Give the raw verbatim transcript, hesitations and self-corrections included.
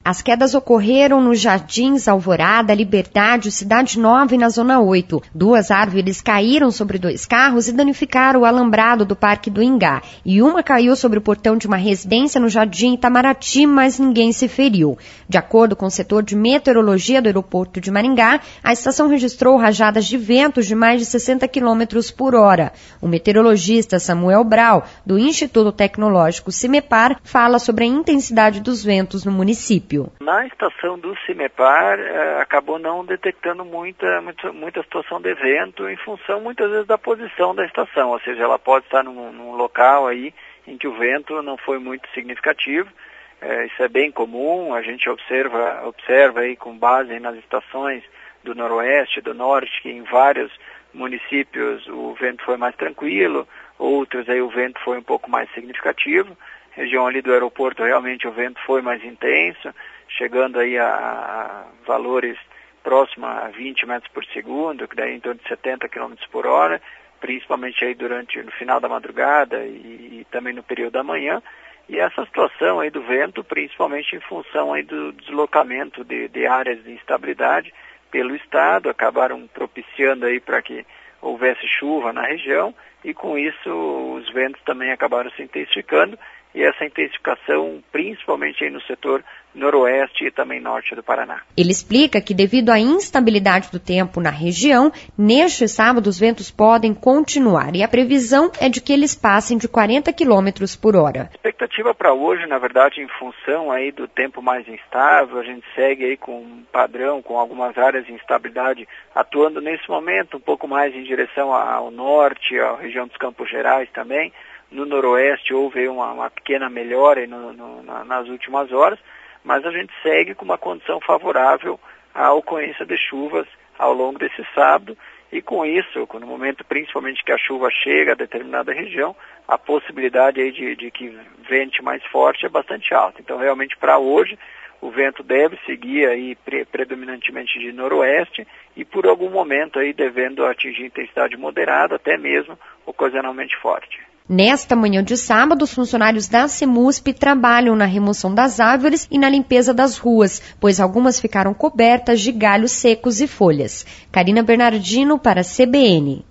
As quedas ocorreram nos Jardins Alvorada, Liberdade, Cidade Nova e na Zona oito. Duas árvores caíram sobre dois carros e danificaram o alambrado do Parque do Ingá. E uma caiu sobre o portão de uma residência no Jardim Itamaraty, mas ninguém se feriu. De acordo com o setor de meteorologia do aeroporto de Maringá, a estação registrou rajadas de ventos de mais de sessenta quilômetros por hora. O meteorologista Samuel Brau, do Instituto Tecnológico CIMEPAR, fala sobre a intensidade dos ventos no município. Na estação do CIMEPAR, eh, acabou não detectando muita, muita, muita situação de vento em função, muitas vezes, da posição da estação, ou seja, ela pode estar num, num local aí em que o vento não foi muito significativo. Eh, isso é bem comum, a gente observa, observa aí com base nas estações do noroeste, do norte, que em vários municípios o vento foi mais tranquilo, outros aí o vento foi um pouco mais significativo. Região ali do aeroporto realmente o vento foi mais intenso, chegando aí a, a valores próximos a vinte metros por segundo, que daí em torno de setenta quilômetros por hora, principalmente aí durante no final da madrugada e, e também no período da manhã. E essa situação aí do vento, principalmente em função aí do deslocamento de, de áreas de instabilidade pelo estado, acabaram propiciando aí para que houvesse chuva na região e com isso os ventos também acabaram se intensificando e essa intensificação principalmente aí no setor noroeste e também norte do Paraná. Ele explica que devido à instabilidade do tempo na região, neste sábado os ventos podem continuar e a previsão é de que eles passem de quarenta quilômetros por hora. A expectativa para hoje, na verdade, em função aí do tempo mais instável, a gente segue aí com um padrão, com algumas áreas de instabilidade atuando nesse momento, um pouco mais em direção ao norte, à região dos Campos Gerais também. No noroeste houve uma, uma pequena melhora aí no, no, nas últimas horas, mas a gente segue com uma condição favorável à ocorrência de chuvas ao longo desse sábado e com isso, no momento principalmente que a chuva chega a determinada região, a possibilidade aí de, de que vente mais forte é bastante alta. Então realmente para hoje o vento deve seguir aí pre, predominantemente de noroeste e por algum momento aí devendo atingir intensidade moderada, até mesmo ocasionalmente forte. Nesta manhã de sábado, os funcionários da CEMUSP trabalham na remoção das árvores e na limpeza das ruas, pois algumas ficaram cobertas de galhos secos e folhas. Karina Bernardino para a C B N.